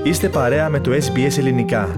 Είστε παρέα με το SBS Ελληνικά.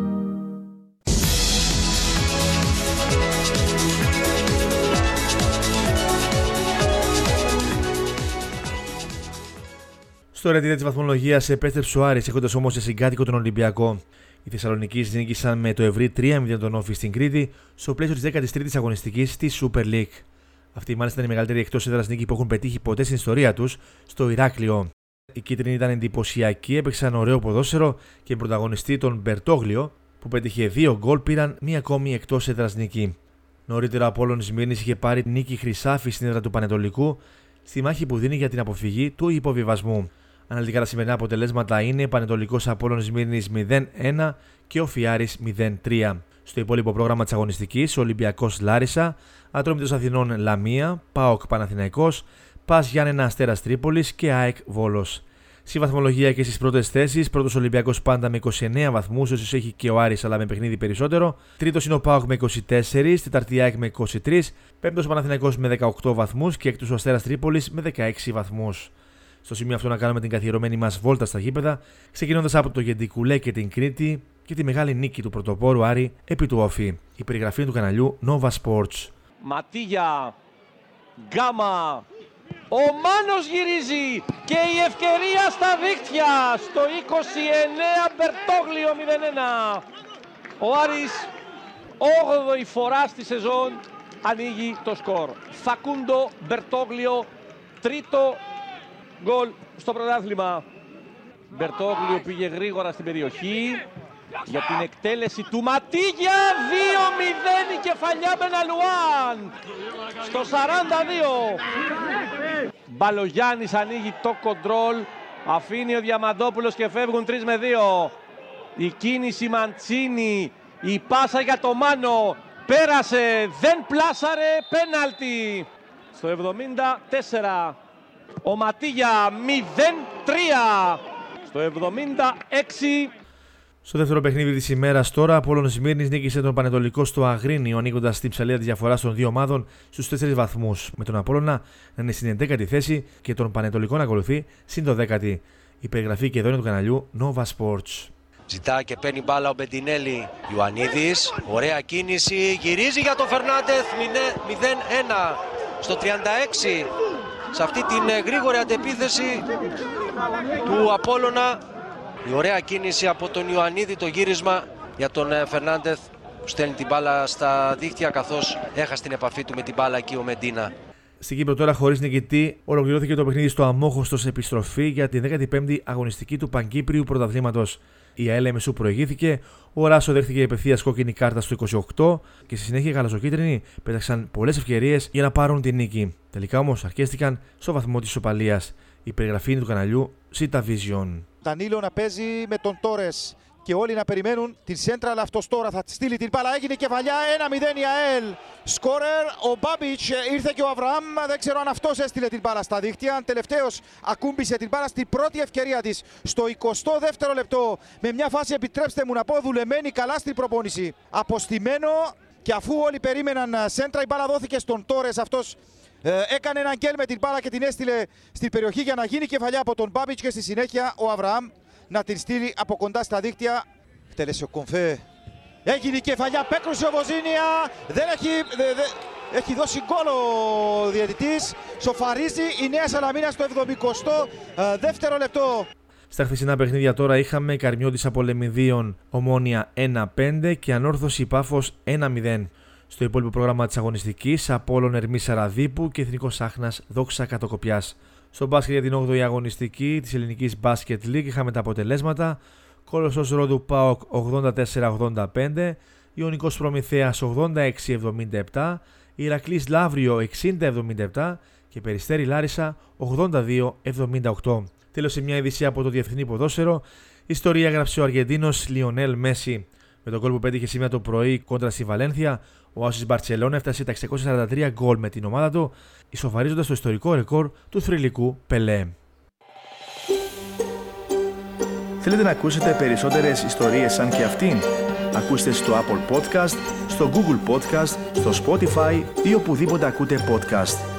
Στο ρετίδα της βαθμολογίας επέστρεψε ο Άρης, έχοντας όμως σε συγκάτοικο τον Ολυμπιακό. Οι Θεσσαλονικείς νίκησαν με το ευρύ 3-0 τον Όφη στην Κρήτη, στο πλαίσιο της 13ης αγωνιστικής της Super League. Αυτή μάλιστα είναι η μεγαλύτερη εκτός έδρας νίκη που έχουν πετύχει ποτέ στην ιστορία τους στο Ηράκλειο. Οι κίτρινοι ήταν εντυπωσιακοί, έπαιξαν ωραίο ποδόσφαιρο και πρωταγωνιστή τον Μπερτόγλιο, που πέτυχε 2 γκολ, πήραν μία ακόμη εκτός έδρας νίκη. Νωρίτερα ο Απόλλωνας Σμύρνης είχε πάρει νίκη χρυσάφι στην έδρα του Πανετολικού, στη μάχη που δίνει για την αποφυγή του υποβιβασμού. Αναλυτικά τα σημερινά αποτελέσματα είναι Πανετολικός Απόλλωνας Σμύρνης 0-1 και ο Φιάρης 0-3. Στο υπόλοιπο πρόγραμμα της αγωνιστικής, ο Ολυμπιακός Λάρισα, Ατρόμητος Αθηνών Λαμία, ΠΑΟΚ Παναθηναϊκός, ΠΑΣ Γιάννενα Αστέρας Τρίπολης και ΑΕΚ Βόλος. Στη βαθμολογία και στις πρώτες θέσεις, πρώτος Ολυμπιακός πάντα με 29 βαθμούς, όσους έχει και ο Άρης αλλά με παιχνίδι περισσότερο. Τρίτος είναι ο ΠΑΟΚ με 24, τέταρτη ΑΕΚ με 23, πέμπτος Παναθηναϊκός με 18 βαθμούς και έκτος ο Αστέρας Τρίπολης με 16 βαθμούς. Στο σημείο αυτό να κάνουμε την καθιερωμένη μας βόλτα στα γήπεδα, ξεκινώντας από το Γεντικουλέ και την Κρήτη και τη μεγάλη νίκη του πρωτοπόρου Άρη επί του Όφη. Η περιγραφή του καναλιού Nova Sports. Ματίγια, Γκάμα, ο Μάνος γυρίζει και η ευκαιρία στα δίχτυα στο 29, Μπερτόγλιο 0-1. Ο Άρης 8η φορά στη σεζόν ανοίγει το σκορ. Φακούντο Μπερτόγλιο, τρίτο γκολ στο πρωτάθλημα. Μπερτόγλιο πήγε γρήγορα στην περιοχή για την εκτέλεση του Ματίγια. 2-0 η κεφαλιά Μπεναλουάν στο 42. Μπαλογιάννης ανοίγει το κοντρόλ, αφήνει ο Διαμαντόπουλος και φεύγουν 3-2. Η κίνηση Μαντσίνη, η πάσα για το Μάνο, πέρασε, δεν πλάσαρε, πέναλτι. Στο 74 ο Ματίγια 0-3. Στο 76. Στο δεύτερο παιχνίδι της ημέρας τώρα, ο Απόλλωνας Σμύρνης νίκησε τον Πανετολικό στο Αγρίνιο, ανοίγοντας την ψαλίδα της διαφοράς των δύο ομάδων στους 4 βαθμούς. Με τον Απόλλωνα να είναι στην 11η θέση και τον Πανετολικό να ακολουθεί στην 12η. Η περιγραφή και εδώ είναι του καναλιού Nova Sports. Ζητά και παίρνει μπάλα ο Μπεντινέλη. Ιωαννίδης, ωραία κίνηση, γυρίζει για τον Φερνάντεθ 0-1 στο 36. Σε αυτή την γρήγορη αντεπίθεση του Απόλλωνα, η ωραία κίνηση από τον Ιωαννίδη, το γύρισμα για τον Φερνάντεθ που στέλνει την μπάλα στα δίχτυα, καθώς έχασε την επαφή του με την μπάλα εκεί ο Μεντίνα. Στην Κύπρο τώρα, χωρίς νικητή, ολοκληρώθηκε το παιχνίδι στο Αμόχωστος επιστροφή για την 15η αγωνιστική του Παγκύπριου Πρωταθλήματος. Η ΑΕΛ Μεσού προηγήθηκε, ο Ράσο δέχτηκε απευθείας κόκκινη κάρτα στο 28 και στη συνέχεια οι γαλαζοκίτρινοι πέταξαν πολλές ευκαιρίες για να πάρουν την νίκη. Τελικά όμως αρκέστηκαν στο βαθμό της ισοπαλίας. Η περιγραφή είναι του καναλιού Sita Vision. Ντανίλο να παίζει με τον Τόρες και όλοι να περιμένουν την σέντρα, αλλά αυτός τώρα θα στείλει την μπάλα. Έγινε κεφαλιά, 1-0 η ΑΕΛ. Σκόρερ ο Μπάμπιτς, ήρθε και ο Αβραάμ. Δεν ξέρω αν αυτός έστειλε την μπάλα στα δίχτυα. Τελευταίος ακούμπησε την μπάλα στην πρώτη ευκαιρία της, στο 22ο λεπτό. Με μια φάση, επιτρέψτε μου να πω, δουλεμένη καλά στην προπόνηση. Αποστημένο, και αφού όλοι περίμεναν σέντρα, η μπάλα δόθηκε στον Τόρες. Αυτός έκανε έναν γκέλ με την μπάλα και την έστειλε στην περιοχή για να γίνει κεφαλιά από τον Μπάμπιτς και στη συνέχεια ο Αβραάμ να την στείλει από κοντά στα δίχτυα. Εκτέλεσε ο Κομφέ. Έγινε η κεφαλιά, πέκρουσε ο Βοζίνια. Έχει δώσει γκολ ο διαιτητής. Σοφαρίζει η Νέα Σαλαμίνα στο 72ο λεπτό. Στα χθεσινά παιχνίδια τώρα είχαμε Καρμιώτης Απολεμιδίων Ομόνια 1-5 και Ανόρθωση Πάφος 1-0. Στο υπόλοιπο πρόγραμμα της αγωνιστικής, Απόλλων Ερμής Σαραδίπου και Εθνικός Άχνας Δόξα Κατοκοπιάς. Στο μπάσκετ για την 8η αγωνιστική της Ελληνικής Basket League είχαμε τα αποτελέσματα. Κόλοσσος Ρόδου ΠΑΟΚ 84-85, Ιωνικός Προμηθέας 86-77, Ηρακλής Λαύριο 60-77 και Περιστέρι Λάρισα 82-78. Τέλος, σε μια είδηση από το διεθνή ποδόσφαιρο, ιστορία έγραψε ο Αργεντίνος Λιονέλ Μέση. Με τον γκολ που πέτυχε σήμερα το πρωί κόντρα στη Βαλένθια, ο Άσης Μπαρτσελόνα έφτασε τα 643 γκολ με την ομάδα του, ισοφαρίζοντας το ιστορικό ρεκόρ του θρυλικού Πελέ. Θέλετε να ακούσετε περισσότερες ιστορίες σαν και αυτήν? Ακούστε στο Apple Podcast, στο Google Podcast, στο Spotify ή οπουδήποτε ακούτε podcast.